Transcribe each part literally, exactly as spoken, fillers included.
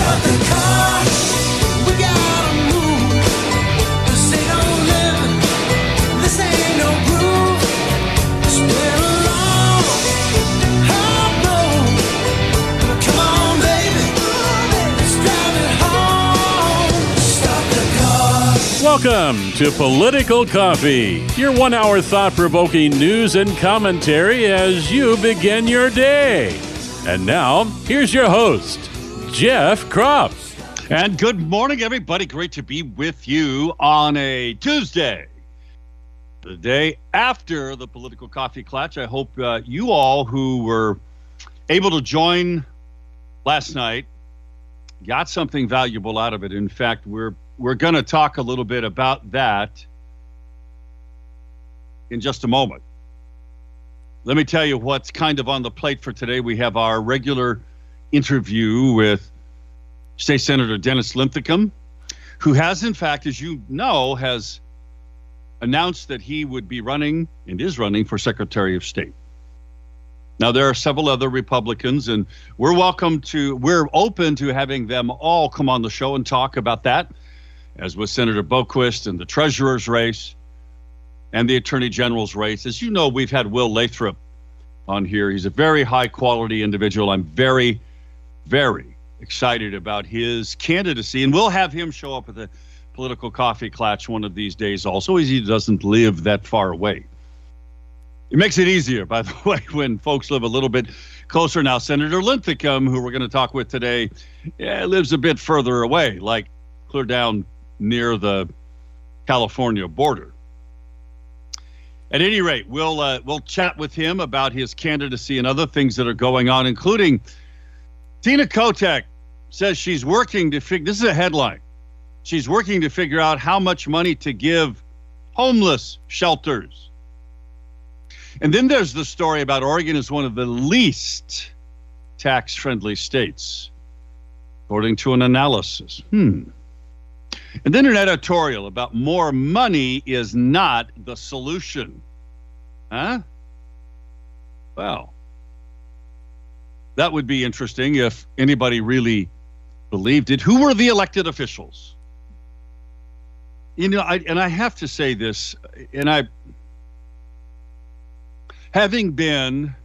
Start the car. We gotta move. This ain't no living. This ain't no groove. It's been a long, hard road. Come on, baby. Let's drive it home. Start the car. Welcome to Political Coffee, your one-hour thought-provoking news and commentary as you begin your day. And now, here's your host, Jeff Kropp. And good morning, everybody. Great to be with you on a Tuesday, the day after the Political Coffee Clutch. I hope uh, you all who were able to join last night got something valuable out of it. In fact, we're we're going to talk a little bit about that in just a moment. Let me tell you what's kind of on the plate for today. We have our regular interview with State Senator Dennis Linthicum, who has, in fact, as you know, has announced that he would be running and is running for Secretary of State. Now, there are several other Republicans, and we're welcome to, we're open to having them all come on the show and talk about that, as with Senator Boquist and the Treasurer's race and the Attorney General's race. As you know, we've had Will Lathrop on here. He's a very high-quality individual. I'm very, very excited about his candidacy, and we'll have him show up at the Political Coffee Clutch one of these days also, as he doesn't live that far away. It makes it easier, by the way, when folks live a little bit closer. Now, Senator Linthicum, who we're going to talk with today, yeah, lives a bit further away, like clear down near the California border. At any rate, we'll uh, we'll chat with him about his candidacy and other things that are going on, including Tina Kotek says she's working to figure, this is a headline, she's working to figure out how much money to give homeless shelters. And then there's the story about Oregon is one of the least tax-friendly states, according to an analysis. Hmm. And then an editorial about more money is not the solution. Huh? Well, that would be interesting if anybody really believed it. Who were the elected officials? You know, I, and I have to say this, and I, having been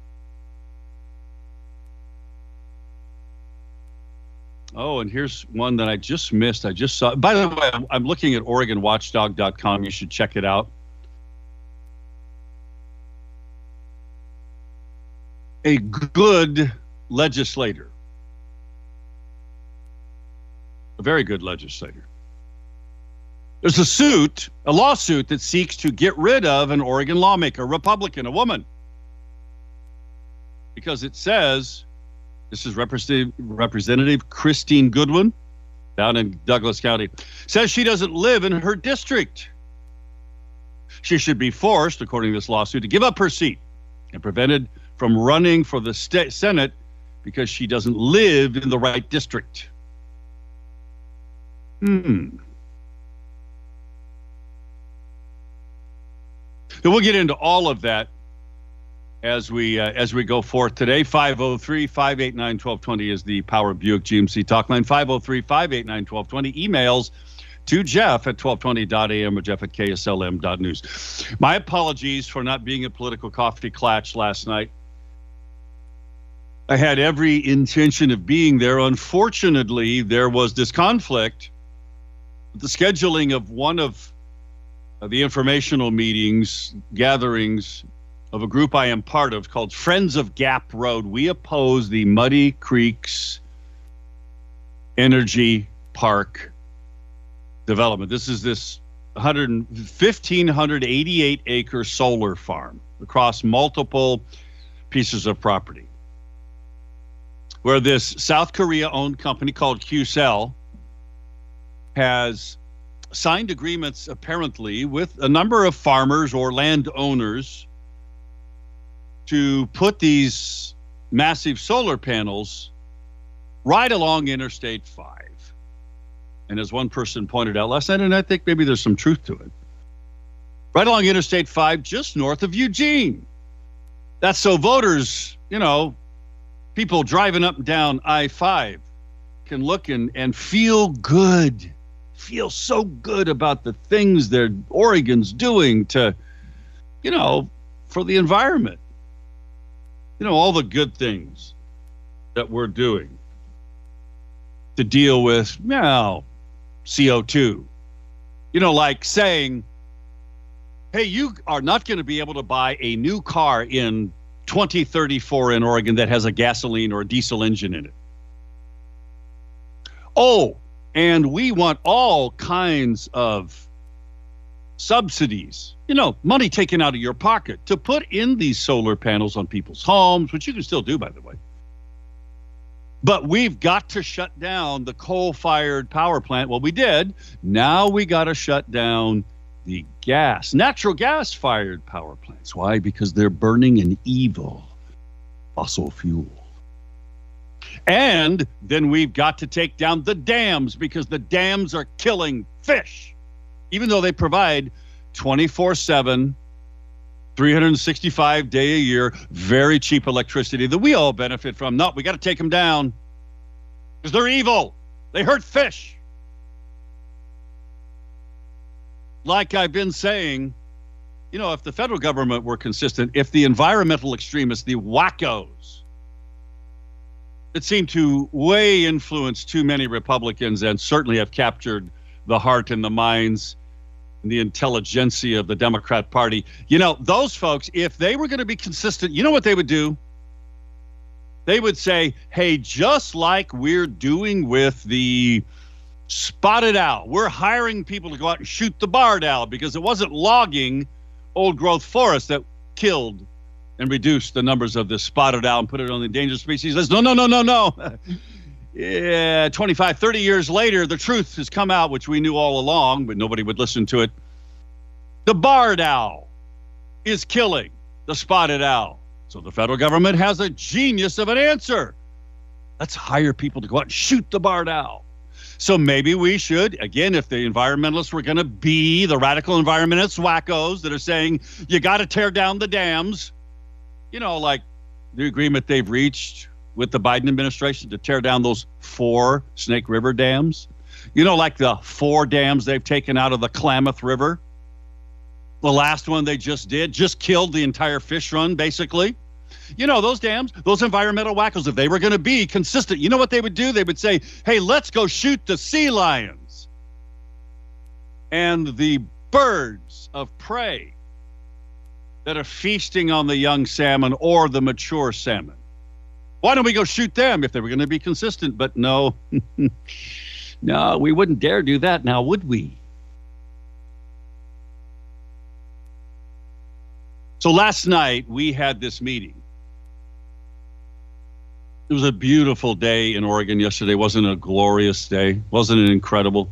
Oh, and here's one that I just missed. I just saw. By the way, I'm, I'm looking at Oregon Watchdog dot com. You should check it out. A good legislator. A very good legislator. There's a suit, a lawsuit that seeks to get rid of an Oregon lawmaker, a Republican, a woman. Because it says, this is Representative, Representative Christine Goodwin down in Douglas County, says she doesn't live in her district. She should be forced, according to this lawsuit, to give up her seat and prevented from running for the state Senate because she doesn't live in the right district. Hmm. So we'll get into all of that as we uh, as we go forth today. Five oh three, five eight nine, one two two zero is the Power Buick G M C talk line. five oh three, five eight nine, one two two zero. Emails to Jeff at twelve twenty dot a m or Jeff at K S L M dot news. My apologies for not being at Political Coffee Clutch last night. I had every intention of being there. Unfortunately, there was this conflict with the scheduling of one of uh, the informational meetings, gatherings of a group I am part of called Friends of Gap Road. We oppose the Muddy Creeks Energy Park development. This is this one hundred, one thousand five hundred eighty-eight acre solar farm across multiple pieces of property, where this South Korea-owned company called Qcell has signed agreements apparently with a number of farmers or landowners to put these massive solar panels right along Interstate five. And as one person pointed out last night, and I think maybe there's some truth to it, right along Interstate five, just north of Eugene. That's so voters, you know, people driving up and down I five can look and, and feel good, feel so good about the things that Oregon's doing to, you know, for the environment. You know, all the good things that we're doing to deal with, you know, C O two. You know, like saying, hey, you are not going to be able to buy a new car in twenty thirty-four in Oregon that has a gasoline or a diesel engine in it. Oh, and we want all kinds of subsidies, you know, money taken out of your pocket to put in these solar panels on people's homes, which you can still do, by the way. But we've got to shut down the coal-fired power plant. Well, we did. Now we got to shut down the gas, natural gas-fired power plants. Why? Because they're burning an evil fossil fuel. And then we've got to take down the dams because the dams are killing fish, even though they provide twenty-four seven, three hundred sixty-five day a year, very cheap electricity that we all benefit from. No, we got to take them down because they're evil. They hurt fish. Like I've been saying, you know, if the federal government were consistent, if the environmental extremists, the wackos, that seem to way influence too many Republicans and certainly have captured the heart and the minds and the intelligentsia of the Democrat Party, you know, those folks, if they were going to be consistent, you know what they would do? They would say, hey, just like we're doing with the spotted owl, we're hiring people to go out and shoot the barred owl because it wasn't logging old growth forest that killed and reduced the numbers of this spotted owl and put it on the endangered species list. No, no, no, no, no. Yeah, twenty-five, thirty years later, the truth has come out, which we knew all along, but nobody would listen to it. The barred owl is killing the spotted owl. So the federal government has a genius of an answer. Let's hire people to go out and shoot the barred owl. So maybe we should, again, if the environmentalists were going to be the radical environmentalists wackos that are saying you got to tear down the dams, you know, like the agreement they've reached with the Biden administration to tear down those four Snake River dams, you know, like the four dams they've taken out of the Klamath River. The last one they just did just killed the entire fish run, basically. You know, those dams, those environmental wackos, if they were going to be consistent, you know what they would do? They would say, hey, let's go shoot the sea lions and the birds of prey that are feasting on the young salmon or the mature salmon. Why don't we go shoot them if they were going to be consistent? But no, no, we wouldn't dare do that now, would we? So last night we had this meeting. It was a beautiful day in Oregon yesterday. Wasn't it a glorious day? Wasn't it incredible?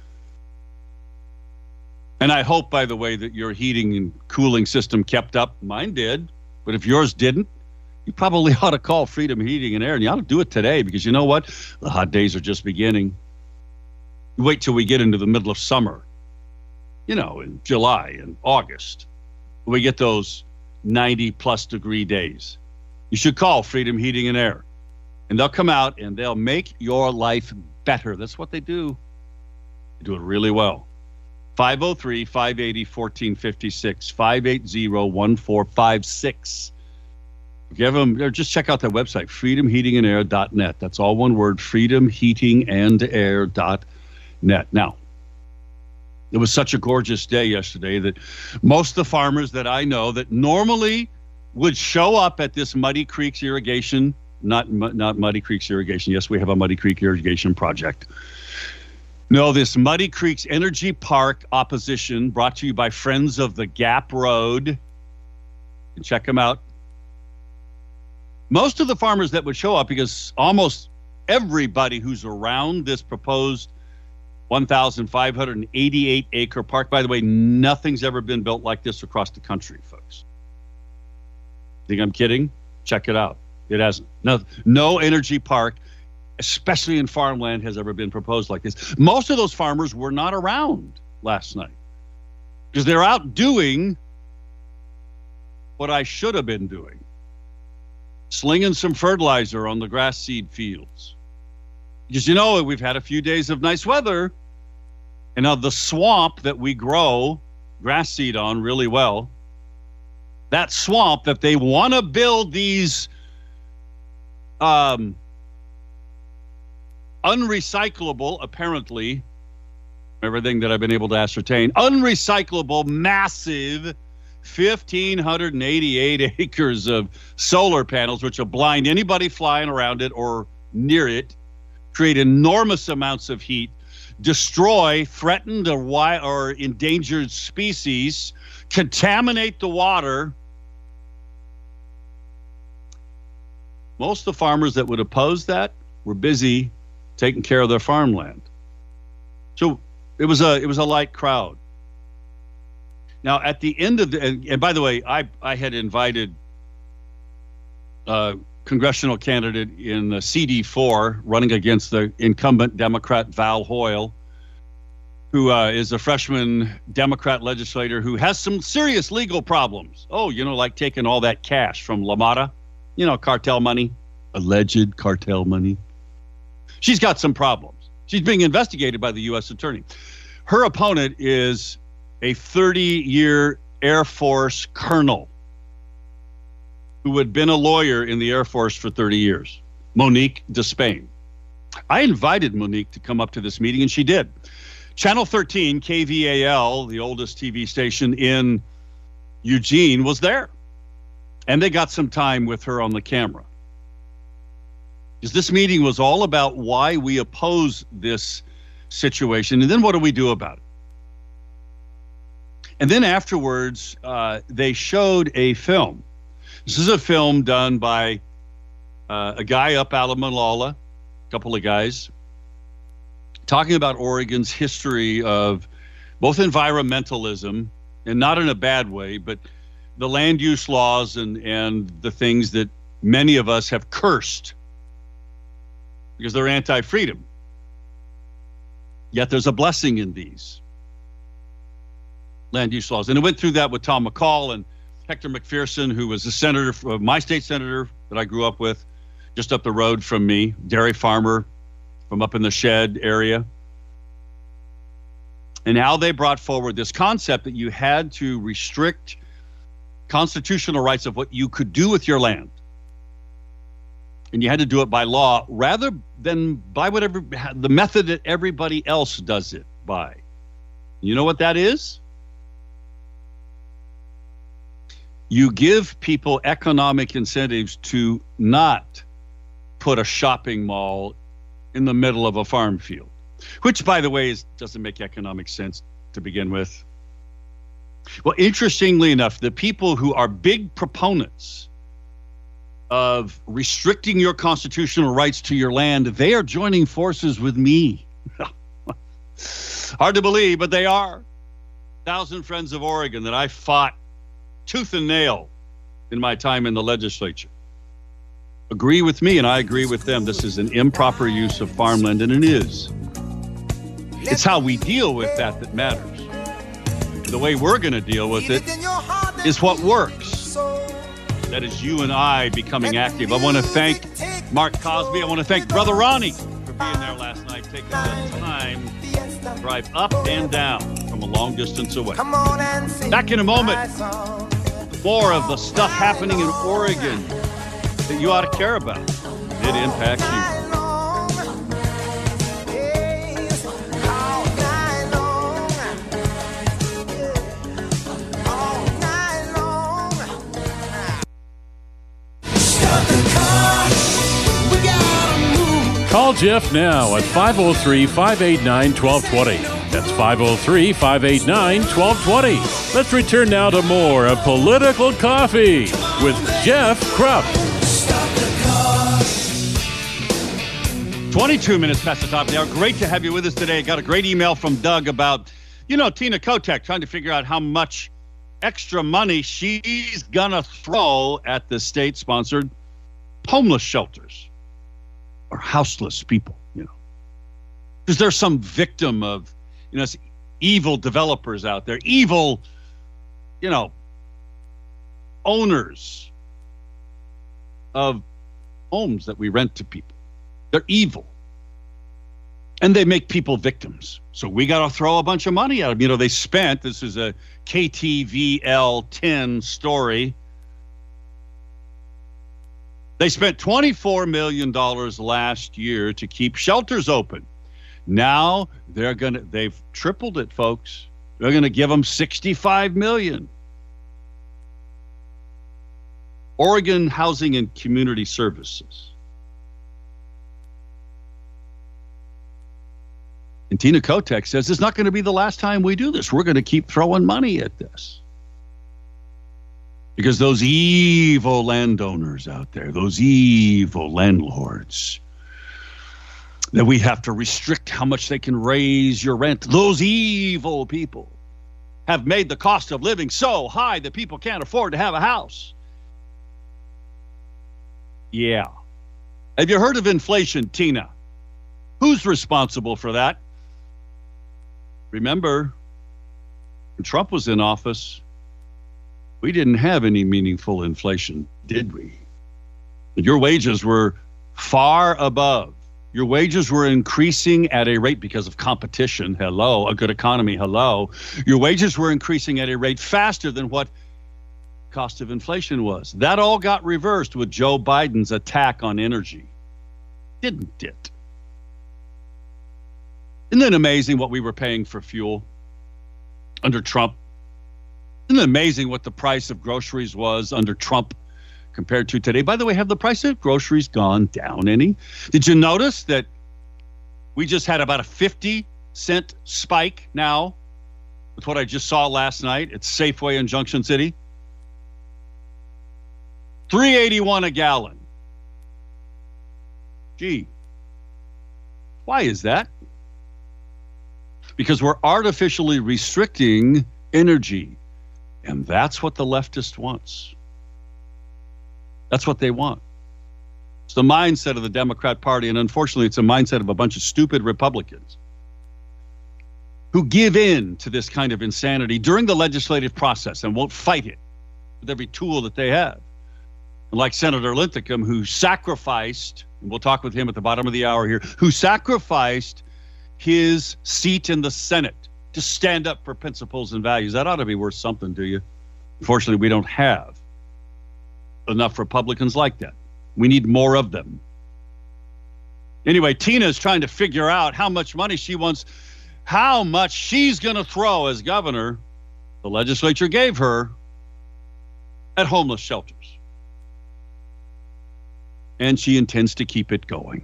And I hope, by the way, that your heating and cooling system kept up. Mine did. But if yours didn't, you probably ought to call Freedom Heating and Air, and you ought to do it today because you know what? The hot days are just beginning. Wait till we get into the middle of summer, you know, in July and August. We get those ninety plus degree days. You should call Freedom Heating and Air, and they'll come out and they'll make your life better. That's what they do. They do it really well. five oh three, five eight oh, one four five six, five eight zero, one four five six. Give them, or just check out that website, freedom heating and air dot net. That's all one word, freedom heating and air dot net. Now, it was such a gorgeous day yesterday that most of the farmers that I know that normally would show up at this Muddy Creeks irrigation, not not Muddy Creeks irrigation. Yes, we have a Muddy Creek irrigation project. No, this Muddy Creeks Energy Park opposition brought to you by Friends of the Gap Road. And check them out. Most of the farmers that would show up, because almost everybody who's around this proposed one thousand five hundred eighty-eight acre park, by the way, nothing's ever been built like this across the country, folks. Think I'm kidding? Check it out. It hasn't. No, no energy park, especially in farmland, has ever been proposed like this. Most of those farmers were not around last night because they're out doing what I should have been doing. Slinging some fertilizer on the grass seed fields. Because, you know, we've had a few days of nice weather. And now the swamp that we grow grass seed on really well, that swamp that they want to build these um, unrecyclable, apparently, everything that I've been able to ascertain, unrecyclable, massive one thousand five hundred eighty-eight acres of solar panels, which will blind anybody flying around it or near it, create enormous amounts of heat, destroy threatened or, wi- or endangered species, contaminate the water. Most of the farmers that would oppose that were busy taking care of their farmland. So it was a it was a light crowd. Now at the end of the and, and by the way, I I had invited a congressional candidate in the C D four running against the incumbent Democrat Val Hoyle, who uh, is a freshman Democrat legislator who has some serious legal problems. Oh, you know, like taking all that cash from LaMotta, you know, cartel money, alleged cartel money. She's got some problems. She's being investigated by the U S attorney. Her opponent is a thirty-year Air Force colonel who had been a lawyer in the Air Force for thirty years, Monique Despain. I invited Monique to come up to this meeting, and she did. Channel thirteen, K V A L, the oldest T V station in Eugene, was there. And they got some time with her on the camera. Because this meeting was all about why we oppose this situation, and then what do we do about it? And then afterwards, uh, they showed a film. This is a film done by uh, a guy up out of Malala, a couple of guys, talking about Oregon's history of both environmentalism, and not in a bad way, but the land use laws and, and the things that many of us have cursed because they're anti-freedom. Yet there's a blessing in these land use laws. And it went through that with Tom McCall and Hector McPherson, who was a senator, uh, my state senator that I grew up with, just up the road from me, dairy farmer from up in the Shed area. And how they brought forward this concept that you had to restrict constitutional rights of what you could do with your land. And you had to do it by law rather than by whatever the method that everybody else does it by. You know what that is? You give people economic incentives to not put a shopping mall in the middle of a farm field, which, by the way, is, doesn't make economic sense to begin with. Well, interestingly enough, the people who are big proponents of restricting your constitutional rights to your land, they are joining forces with me. Hard to believe, but they are. Thousand Friends of Oregon that I fought tooth and nail in my time in the legislature agree with me, and I agree with them. This is an improper use of farmland, and it is. It's how we deal with that that matters. The way we're going to deal with it is what works. That is you and I becoming active. I want to thank Mark Cosby. I want to thank Brother Ronnie for being there last night, taking the time to drive up and down from a long distance away. Back in a moment, more of the stuff happening in Oregon that you ought to care about. It impacts you. Call Jeff now at five oh three, five eight nine, one two two zero. That's five oh three, five eight nine, one two two zero. Let's return now to more of Political Coffee with Jeff Krupp. twenty-two minutes past the top of the hour. Great to have you with us today. Got a great email from Doug about, you know, Tina Kotek trying to figure out how much extra money she's going to throw at the state-sponsored homeless shelters. Or houseless people, you know, because there's some victim of, you know, evil developers out there, evil, you know, owners of homes that we rent to people. They're evil. And they make people victims. So we got to throw a bunch of money at them. You know, they spent, this is a K T V L ten story. They spent twenty-four million dollars last year to keep shelters open. Now they're going to, they've tripled it, folks. They're going to give them sixty-five million dollars. Oregon Housing and Community Services. And Tina Kotek says it's not going to be the last time we do this. We're going to keep throwing money at this. Because those evil landowners out there, those evil landlords, that we have to restrict how much they can raise your rent. Those evil people have made the cost of living so high that people can't afford to have a house. Yeah. Have you heard of inflation, Tina? Who's responsible for that? Remember, when Trump was in office, we didn't have any meaningful inflation, did we? Your wages were far above. Your wages were increasing at a rate because of competition. Hello, a good economy. Hello. Your wages were increasing at a rate faster than what cost of inflation was. That all got reversed with Joe Biden's attack on energy. Didn't it? Isn't it amazing what we were paying for fuel under Trump? Isn't it amazing what the price of groceries was under Trump compared to today? By the way, have the price of groceries gone down any? Did you notice that we just had about a fifty cent spike now with what I just saw last night at Safeway in Junction City? three eighty-one a gallon. Gee, why is that? Because we're artificially restricting energy. And that's what the leftist wants. That's what they want. It's the mindset of the Democrat Party, and unfortunately, it's a mindset of a bunch of stupid Republicans who give in to this kind of insanity during the legislative process and won't fight it with every tool that they have. And like Senator Linthicum, who sacrificed, and we'll talk with him at the bottom of the hour here, who sacrificed his seat in the Senate to stand up for principles and values. That ought to be worth something to you. Unfortunately, we don't have enough Republicans like that. We need more of them. Anyway, Tina is trying to figure out how much money she wants, how much she's going to throw as governor, the legislature gave her, at homeless shelters. And she intends to keep it going.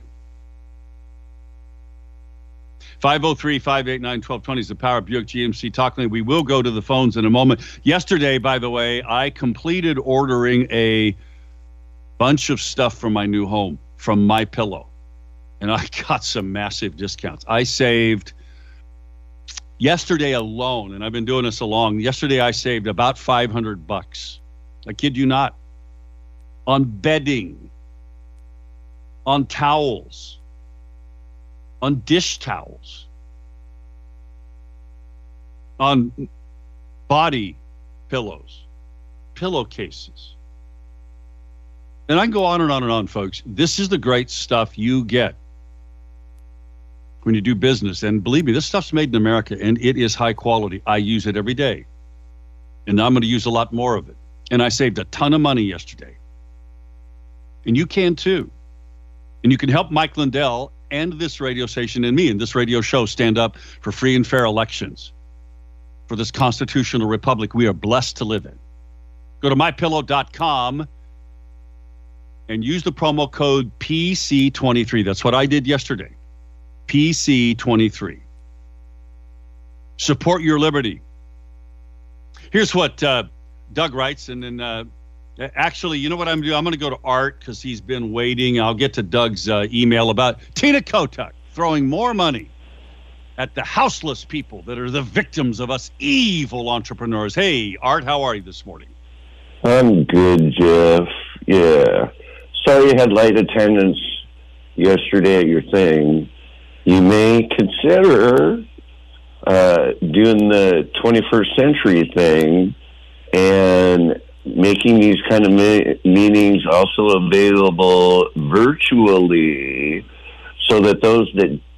five oh three, five eight nine, one two two zero is the Power Buick G M C talk line. We will go to the phones in a moment. Yesterday, by the way, I completed ordering a bunch of stuff for my new home from MyPillow, and I got some massive discounts. I saved yesterday alone, and I've been doing this along. Yesterday, I saved about five hundred bucks. I kid you not. On bedding, on towels, on dish towels, on body pillows, pillowcases. And I can go on and on and on, folks. This is the great stuff you get when you do business. And believe me, this stuff's made in America, and it is high quality. I use it every day. And I'm going to use a lot more of it. And I saved a ton of money yesterday. And you can too. And you can help Mike Lindell and this radio station and me and this radio show stand up for free and fair elections for this constitutional republic we are blessed to live in. Go to my pillow dot com and use the promo code P C twenty-three. That's what I did yesterday. P C twenty-three. Support your liberty. Here's what uh, Doug writes, and then uh, actually, you know what I'm going to do? I'm going to go to Art because he's been waiting. I'll get to Doug's uh, email about Tina Kotek throwing more money at the houseless people that are the victims of us evil entrepreneurs. Hey, Art, how are you this morning? I'm good, Jeff. Yeah. Sorry you had late attendance yesterday at your thing. You may consider uh, doing the twenty-first century thing and making these kind of me- meetings also available virtually so that those that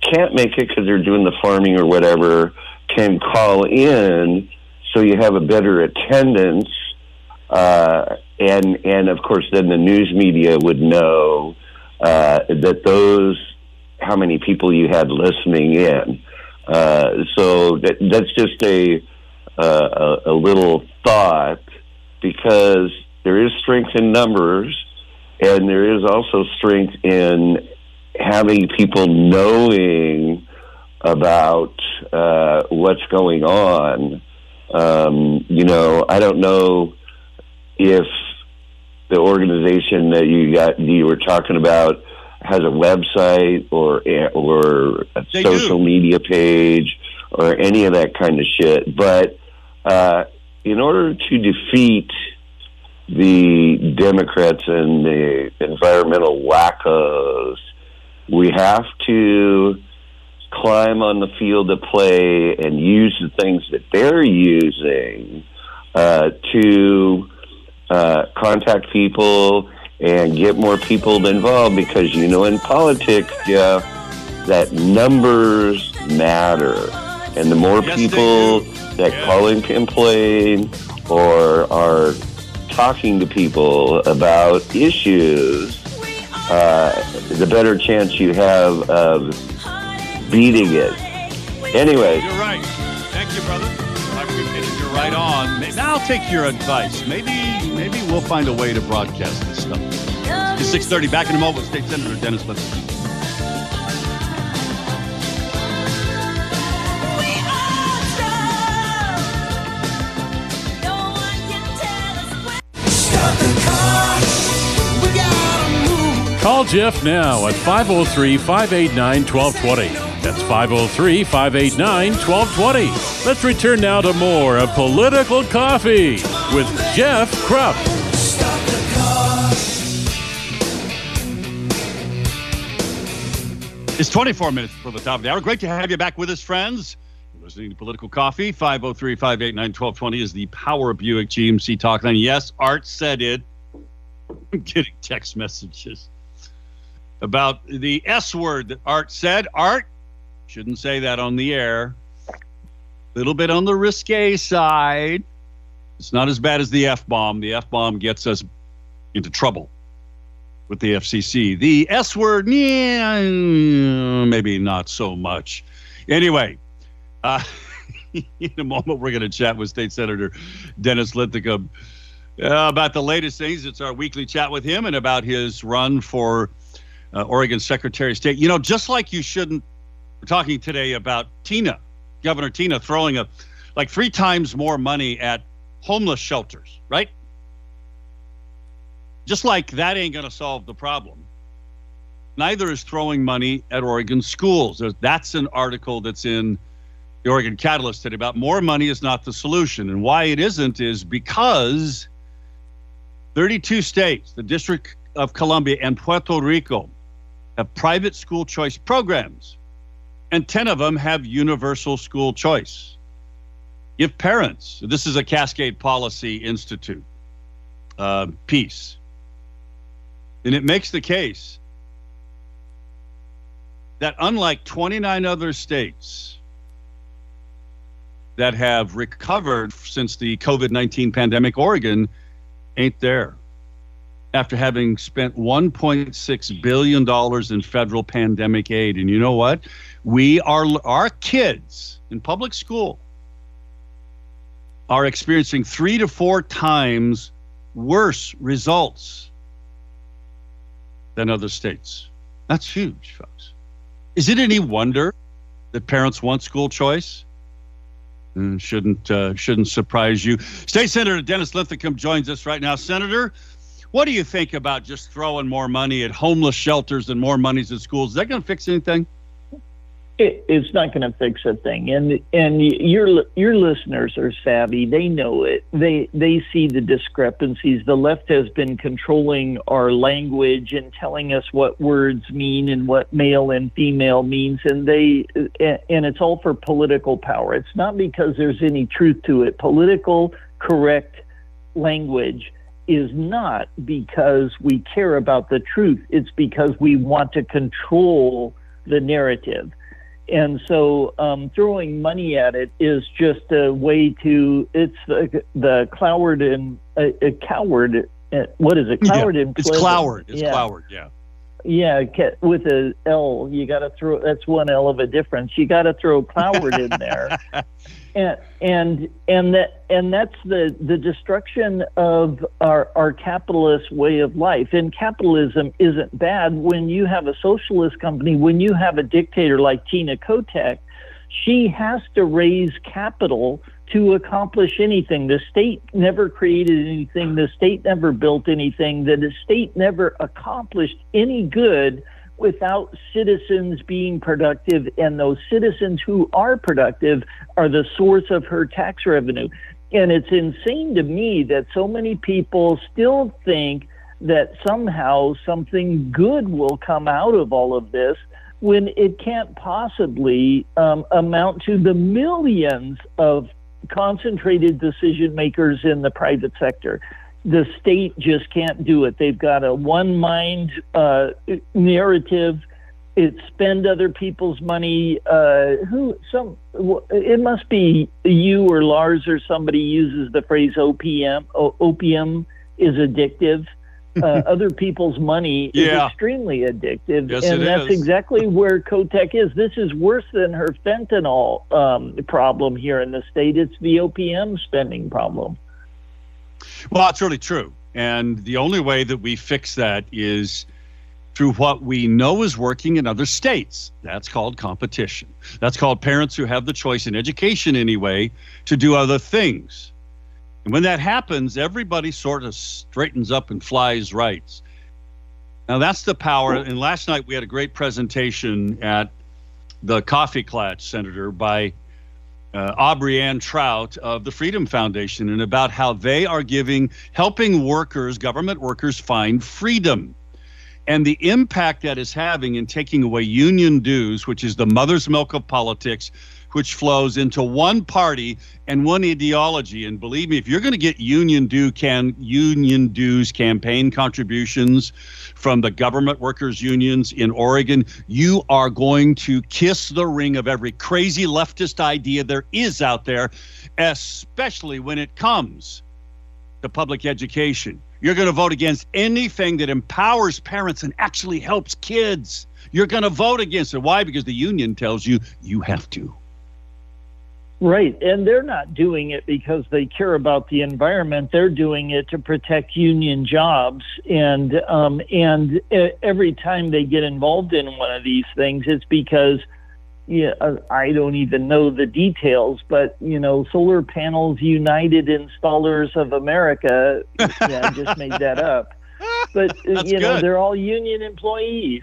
can't make it because they're doing the farming or whatever can call in, so you have a better attendance. Uh, and and of course, then the news media would know uh, that those how many people you had listening in. Uh, so that, that's just a, uh, a a little thought, because there is strength in numbers, and there is also strength in having people knowing about uh, what's going on. Um, you know, I don't know if the organization that you got you were talking about has a website or or a They social do. media page or any of that kind of shit. But uh, in order to defeat the Democrats and the environmental wackos, we have to climb on the field of play and use the things that they're using uh, to uh, contact people and get more people involved, because, you know, in politics, Jeff, that numbers matter. And the more Yes, they people do. that Yeah. call and complain or are talking to people about issues, uh, the better chance you have of beating it. Anyways, You're right. Thank you, brother. I appreciate it. You're right on. May- Now I'll take your advice. Maybe maybe we'll find a way to broadcast this stuff. It's six thirty. Back in a moment with State Senator Dennis Linthicum. Start the car. We gotta move. Call Jeff now at five oh three, five eight nine, one two two zero. That's five oh three, five eight nine, one two two zero. Let's return now to more of Political Coffee with Jeff Krupp. Start the car. It's twenty-four minutes before the top of the hour. Great to have you back with us, friends. You're listening to Political Coffee. five oh three, five eight nine, one two two zero is the Power Buick G M C talk line. Yes, Art said it. I'm getting text messages about the S word that Art said. Art, shouldn't say that on the air. A little bit on the risque side. It's not as bad as the F-bomb. The F-bomb gets us into trouble with the F C C. The S word, yeah, maybe not so much. Anyway, uh, in a moment, we're going to chat with State Senator Dennis Linthicum uh, about the latest things. It's our weekly chat with him and about his run for uh, Oregon Secretary of State. You know, just like you shouldn't, we're talking today about Tina, Governor Tina, throwing a like three times more money at homeless shelters, right? Just like that ain't going to solve the problem. Neither is throwing money at Oregon schools. There's, that's an article that's in the Oregon Catalyst today about more money is not the solution. And why it isn't is because thirty-two states, the District of Columbia and Puerto Rico, have private school choice programs, and ten of them have universal school choice. Give parents, this is a Cascade Policy Institute uh, piece, and it makes the case that unlike twenty-nine other states that have recovered since the COVID nineteen pandemic, Oregon ain't there. After having spent one point six billion dollars in federal pandemic aid. And you know what? We are, our kids in public school are experiencing three to four times worse results than other states. That's huge, folks. Is it any wonder that parents want school choice? Mm, shouldn't uh, shouldn't surprise you. State Senator Dennis Linthicum joins us right now. Senator, what do you think about just throwing more money at homeless shelters and more monies at schools? Is that going to fix anything? It, it's not going to fix a thing, and and your your listeners are savvy. They know it. They they see the discrepancies. The left has been controlling our language and telling us what words mean and what male and female means, and they and it's all for political power. It's not because there's any truth to it. Political correct language is not because we care about the truth. It's because we want to control the narrative. and so um, throwing money at it is just a way to. It's the the coward and a uh, coward. Uh, what is it? Coward yeah, and it's pleasant. cloward. It's yeah. cloward. Yeah. Yeah, with a L, you got to throw. That's one L of a difference. You got to throw cloward in there, and and and that and that's the the destruction of our our capitalist way of life. And capitalism isn't bad when you have a socialist company. When you have a dictator like Tina Kotek, she has to raise capital to accomplish anything. The state never created anything. The state never built anything. The state never accomplished any good without citizens being productive. And those citizens who are productive are the source of her tax revenue. And it's insane to me that so many people still think that somehow something good will come out of all of this, when it can't possibly um, amount to the millions of concentrated decision makers in the private sector. The state just can't do it. They've got a one mind uh, narrative. It's spend other people's money. Uh, who some? It must be you or Lars or somebody uses the phrase O P M. O- opium is addictive. Uh, other people's money yeah. is extremely addictive, yes, and it that's is. exactly where Kotek is. This is worse than her fentanyl um, problem here in the state. It's the O P M spending problem. Well, that's really true. And the only way that we fix that is through what we know is working in other states. That's called competition. That's called parents who have the choice in education anyway to do other things. And when that happens, everybody sort of straightens up and flies right. Now, that's the power. And last night we had a great presentation at the Coffee Klatch, Senator, by uh, Aubrey Ann Trout of the Freedom Foundation, and about how they are giving, helping workers, government workers, find freedom. And the impact that is having in taking away union dues, which is the mother's milk of politics, which flows into one party and one ideology. And believe me, if you're going to get union due can union dues campaign contributions from the government workers unions in Oregon, you are going to kiss the ring of every crazy leftist idea there is out there, especially when it comes to public education. You're going to vote against anything that empowers parents and actually helps kids. You're going to vote against it. Why? Because the union tells you you have to. Right. And they're not doing it because they care about the environment. They're doing it to protect union jobs. And um, and every time they get involved in one of these things, it's because, yeah, I don't even know the details, but, you know, Solar Panels United Installers of America, yeah, I just made that up. But, That's you know, good. they're all union employees.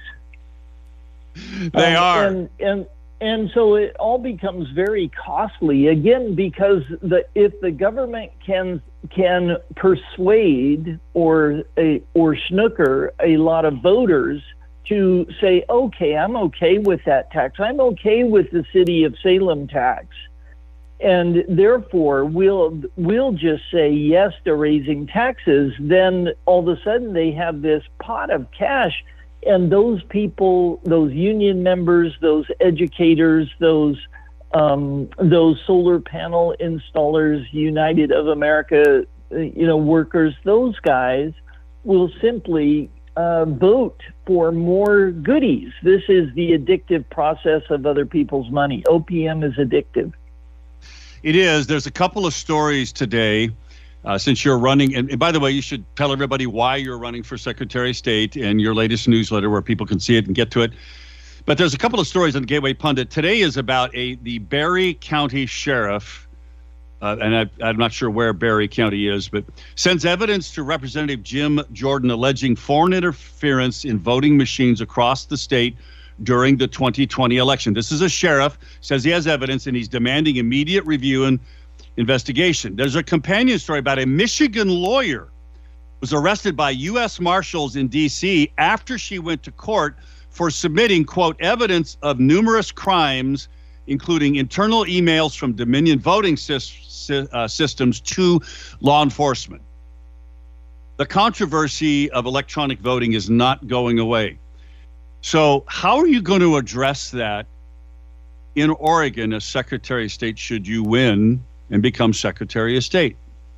They Um, are. And, and and so it all becomes very costly again, because the if the government can can persuade or a or snooker a lot of voters to say, okay, I'm okay with that tax. I'm okay with the city of Salem tax. And therefore, we'll we'll just say yes to raising taxes. Then all of a sudden they have this pot of cash. And those people, those union members, those educators, those um, those solar panel installers, United of America, you know, workers, those guys will simply uh, vote for more goodies. This is the addictive process of other people's money. O P M is addictive. It is. There's a couple of stories today. Uh, since you're running, and, and by the way, you should tell everybody why you're running for Secretary of State and your latest newsletter where people can see it and get to it. But there's a couple of stories on the Gateway Pundit. Today is about a the Barry County Sheriff, uh, and I, I'm not sure where Barry County is, but sends evidence to Representative Jim Jordan alleging foreign interference in voting machines across the state during the twenty twenty election. This is a sheriff, says he has evidence, and he's demanding immediate review and investigation. There's a companion story about a Michigan lawyer who was arrested by U S Marshals in D C after she went to court for submitting, quote, evidence of numerous crimes, including internal emails from Dominion voting sy- uh, systems to law enforcement. The controversy of electronic voting is not going away. So how are you going to address that in Oregon as Secretary of State should you win and become Secretary of State?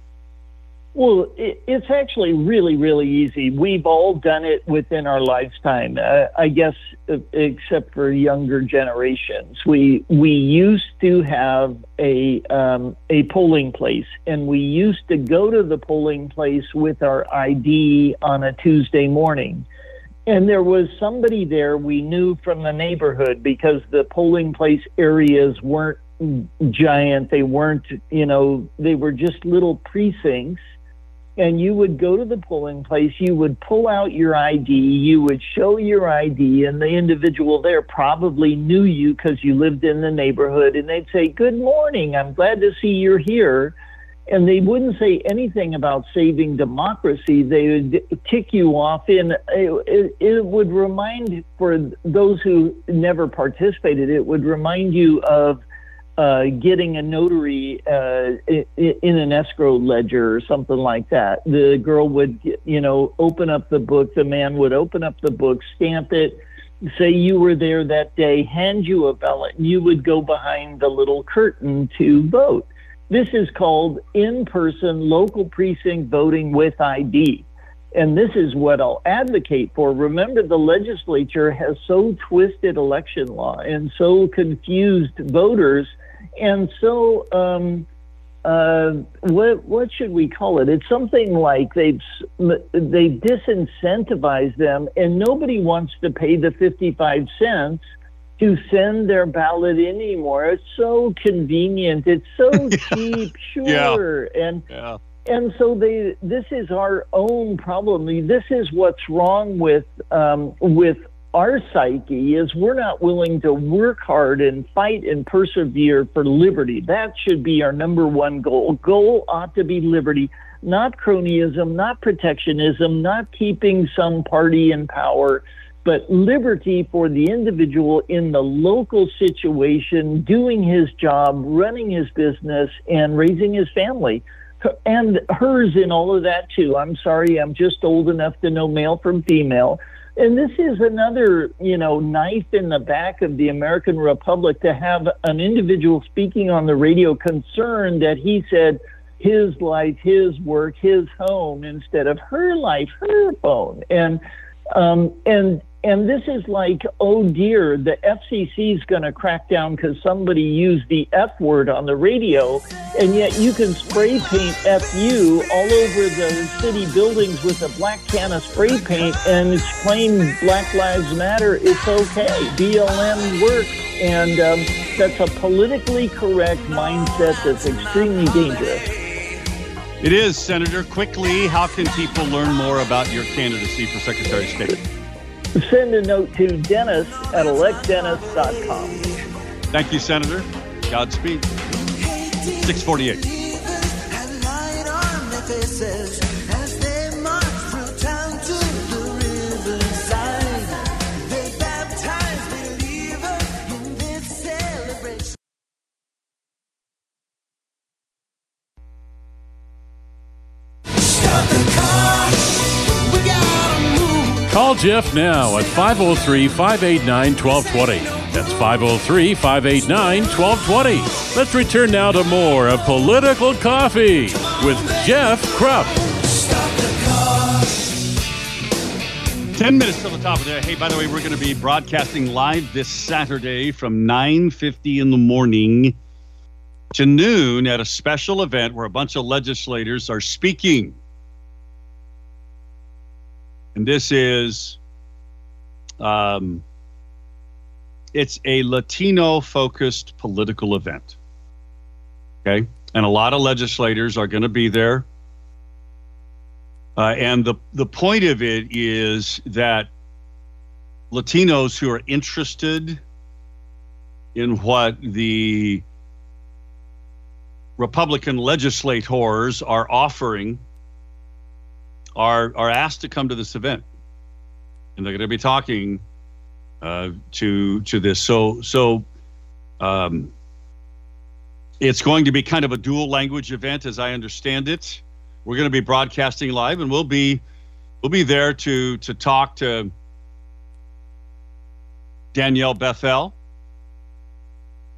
Well, it, it's actually really, really easy. We've all done it within our lifetime, uh, I guess, uh, except for younger generations. We we used to have a um, a polling place, and we used to go to the polling place with our I D on a Tuesday morning. And there was somebody there we knew from the neighborhood, because the polling place areas weren't giant. They weren't, you know, they were just little precincts. And you would go to the polling place, you would pull out your I D, you would show your I D, and the individual there probably knew you because you lived in the neighborhood, and they'd say, "Good morning, I'm glad to see you're here." And they wouldn't say anything about saving democracy. They would tick you off in, it, it, it would remind, for those who never participated, it would remind you of Uh, getting a notary uh, in, in an escrow ledger or something like that. The girl would, you know, open up the book, the man would open up the book, stamp it, say you were there that day, hand you a ballot, and you would go behind the little curtain to vote. This is called in-person local precinct voting with I D. And this is what I'll advocate for. Remember, the legislature has so twisted election law and so confused voters, and so um, uh, what what should we call it? It's something like they've they disincentivize them, and nobody wants to pay the fifty-five cents to send their ballot in anymore. It's so convenient. It's so cheap, sure, yeah. and. Yeah. And so they, this is our own problem. This is what's wrong with um, with our psyche, is we're not willing to work hard and fight and persevere for liberty. That should be our number one goal. Goal ought to be liberty, not cronyism, not protectionism, not keeping some party in power, but liberty for the individual in the local situation, doing his job, running his business, and raising his family. And hers in all of that too. I'm sorry, I'm just old enough to know male from female. And this is another, you know, knife in the back of the American Republic, to have an individual speaking on the radio concerned that he said his life, his work, his home, instead of her life, her phone. And um, and and this is like, oh dear, the F C C is going to crack down because somebody used the F word on the radio, and yet you can spray paint F U all over the city buildings with a black can of spray paint and claim Black Lives Matter. It's okay. B L M works, and um, that's a politically correct mindset that's extremely dangerous. It is, Senator. Quickly, how can people learn more about your candidacy for Secretary of State? Send a note to Dennis at elect dennis dot com. Thank you, Senator. Godspeed. six forty-eight. Call Jeff now at five oh three, five eight nine, one two two zero. That's five oh three, five eight nine, one two two zero. Let's return now to more of Political Coffee with Jeff Krupp. Ten minutes till the top of the day. Hey, by the way, we're going to be broadcasting live this Saturday from nine fifty in the morning to noon at a special event where a bunch of legislators are speaking. And this is, um, it's a Latino-focused political event, okay? And a lot of legislators are going to be there. Uh, and the, the point of it is that Latinos who are interested in what the Republican legislators are offering are are asked to come to this event, and they're going to be talking uh, to to this. So so um, it's going to be kind of a dual language event, as I understand it. We're going to be broadcasting live, and we'll be we'll be there to to talk to Danielle Bethel,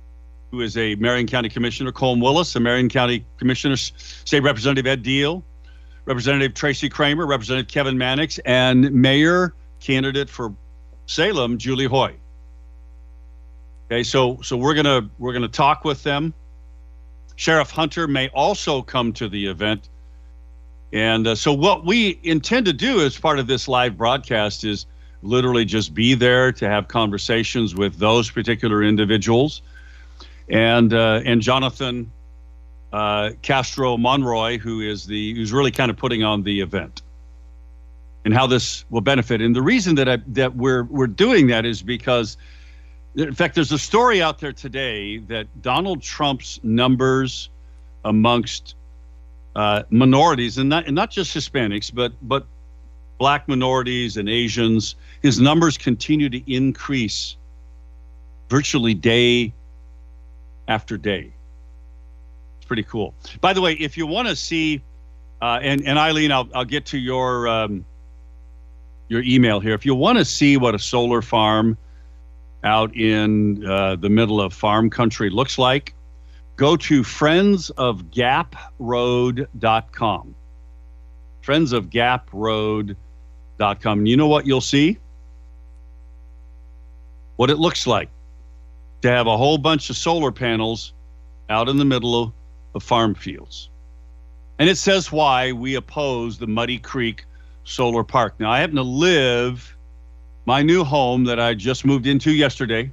who is a Marion County Commissioner, Colm Willis, a Marion County Commissioner, State Representative Ed Deal, Representative Tracy Kramer, Representative Kevin Mannix, and Mayor candidate for Salem, Julie Hoy. Okay, so so we're gonna we're gonna talk with them. Sheriff Hunter may also come to the event. And uh, so what we intend to do as part of this live broadcast is literally just be there to have conversations with those particular individuals. And uh, and Jonathan uh, Castro Monroy, who is the who's really kind of putting on the event, and how this will benefit. And the reason that I, that we're we're doing that is because, in fact, there's a story out there today that Donald Trump's numbers amongst uh, minorities, and not and not just Hispanics, but but black minorities and Asians, his numbers continue to increase virtually day after day. It's pretty cool. By the way, if you want to see, uh, and and Eileen, I'll I'll get to your um, your email here. If you want to see what a solar farm out in uh, the middle of farm country looks like, go to friends of gap road dot com. friends of gap road dot com. And you know what you'll see? What it looks like to have a whole bunch of solar panels out in the middle of, of farm fields. And it says why we oppose the Muddy Creek Solar Park. Now, I happen to live my new home that I just moved into yesterday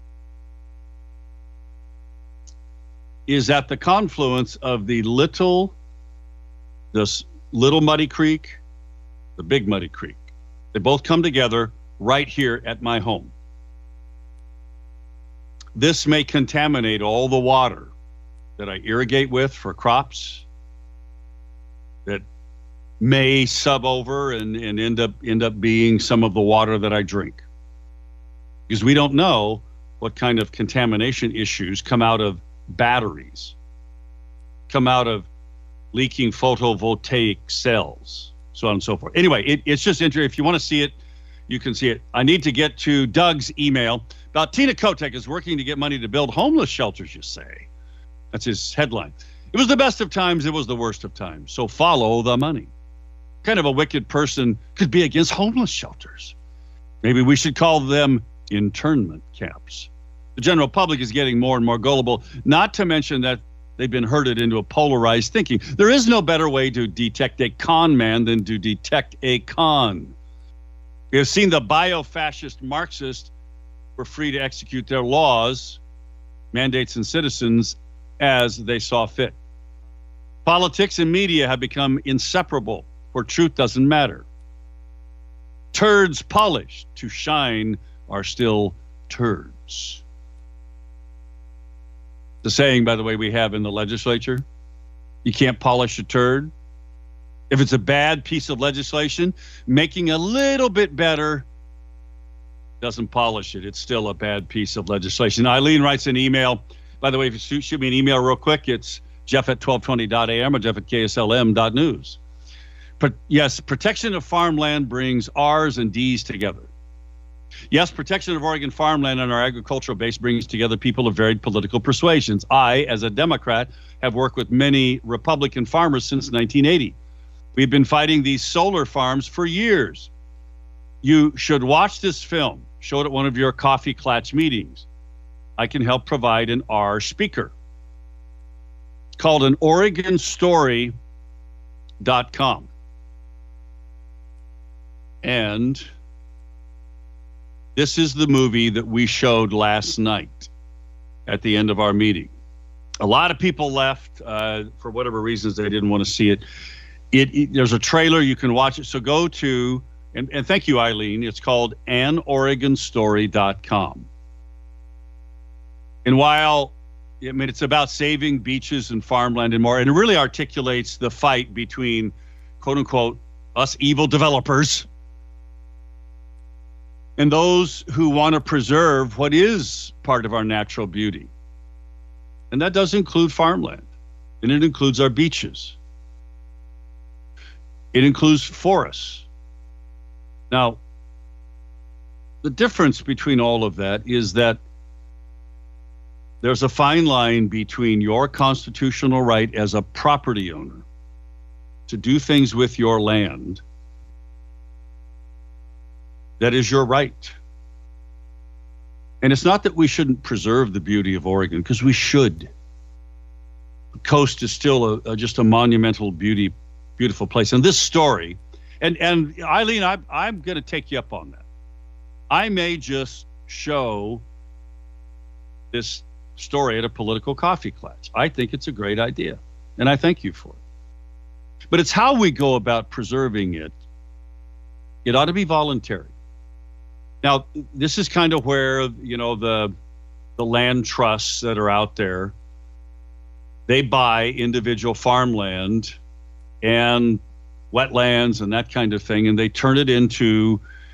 is at the confluence of the little, this little Muddy Creek, the big Muddy Creek. They both come together right here at my home. This may contaminate all the water that I irrigate with for crops, that may sub over and, and end up end up being some of the water that I drink. Because we don't know what kind of contamination issues come out of batteries, come out of leaking photovoltaic cells, so on and so forth. Anyway, it, it's just interesting. If you want to see it, you can see it. I need to get to Doug's email about Tina Kotek is working to get money to build homeless shelters, you say. That's his headline. It was the best of times. It was the worst of times. So follow the money. What kind of a wicked person could be against homeless shelters? Maybe we should call them internment camps. The general public is getting more and more gullible, not to mention that they've been herded into a polarized thinking. There is no better way to detect a con man than to detect a con. We have seen the bio-fascist Marxists were free to execute their laws, mandates, and citizens as they saw fit. Politics and media have become inseparable, for truth doesn't matter. Turds polished to shine are still turds. The saying, by the way, we have in the legislature, you can't polish a turd. If it's a bad piece of legislation, making a little bit better doesn't polish it. It's still a bad piece of legislation. Eileen writes an email. By the way, if you shoot, shoot me an email real quick, it's Jeff at twelve twenty dot a m or Jeff at K S L M dot news. But yes, protection of farmland brings R's and D's together. Yes, protection of Oregon farmland and our agricultural base brings together people of varied political persuasions. I, as a Democrat, have worked with many Republican farmers since nineteen eighty. We've been fighting these solar farms for years. You should watch this film. Show it at one of your coffee klatch meetings. I can help provide an R speaker. It's called an Oregon Story dot com. And this is the movie that we showed last night at the end of our meeting. A lot of people left uh, for whatever reasons they didn't want to see it. It, it. There's a trailer. You can watch it. So go to, and, and thank you, Eileen. It's called an Oregon Story dot com. And while, I mean, it's about saving beaches and farmland and more, and it really articulates the fight between, quote unquote, us evil developers and those who want to preserve what is part of our natural beauty. And that does include farmland, and it includes our beaches. It includes forests. Now, the difference between all of that is that there's a fine line between your constitutional right as a property owner to do things with your land that is your right. And it's not that we shouldn't preserve the beauty of Oregon, because we should. The coast is still a, a, just a monumental beauty, beautiful place. And this story, and, and Eileen, I, I'm going to take you up on that. I may just show this story at a political coffee class. I think it's a great idea, and I thank you for it. But it's how we go about preserving it. It ought to be voluntary. Now, this is kind of where, you know, the the land trusts that are out there, they buy individual farmland and wetlands and that kind of thing, and they turn it into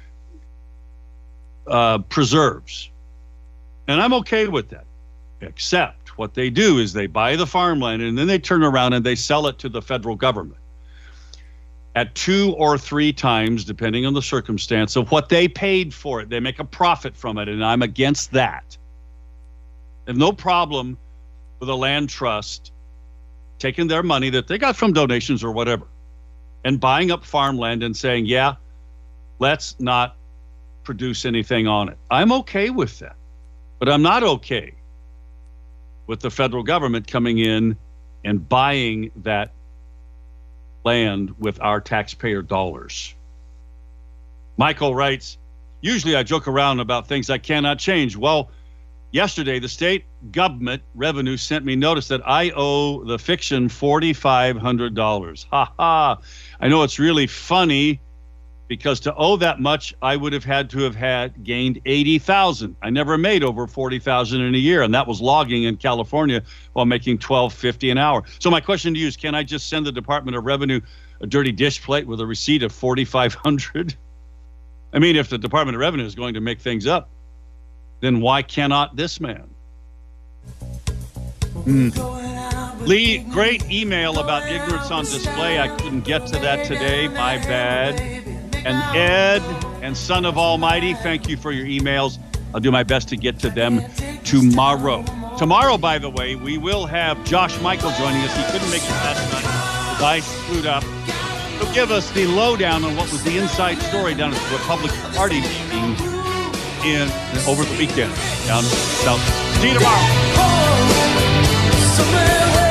uh, preserves. And I'm okay with that. Except what they do is they buy the farmland and then they turn around and they sell it to the federal government at two or three times, depending on the circumstance, of what they paid for it. They make a profit from it, and I'm against that. I have no problem with a land trust taking their money that they got from donations or whatever and buying up farmland and saying, yeah, let's not produce anything on it. I'm okay with that. But I'm not okay with the federal government coming in and buying that land with our taxpayer dollars. Michael writes, usually I joke around about things I cannot change. Well, yesterday, the state government revenue sent me notice that I owe the fiction four thousand five hundred dollars. Ha ha. I know it's really funny because to owe that much, I would have had to have had gained eighty thousand. I never made over forty thousand in a year, and that was logging in California while making twelve fifty an hour. So my question to you is, can I just send the Department of Revenue a dirty dish plate with a receipt of four thousand five hundred? I mean, if the Department of Revenue is going to make things up, then why cannot this man? Mm. Lee, great email about ignorance on display. I couldn't get to that today. My bad. And Ed and Son of Almighty, thank you for your emails. I'll do my best to get to them tomorrow. Tomorrow, by the way, we will have Josh Michael joining us. He couldn't make it last night. His eyes screwed up. He'll give us the lowdown on what was the inside story down at the Republican Party meeting in over the weekend down south. See you tomorrow.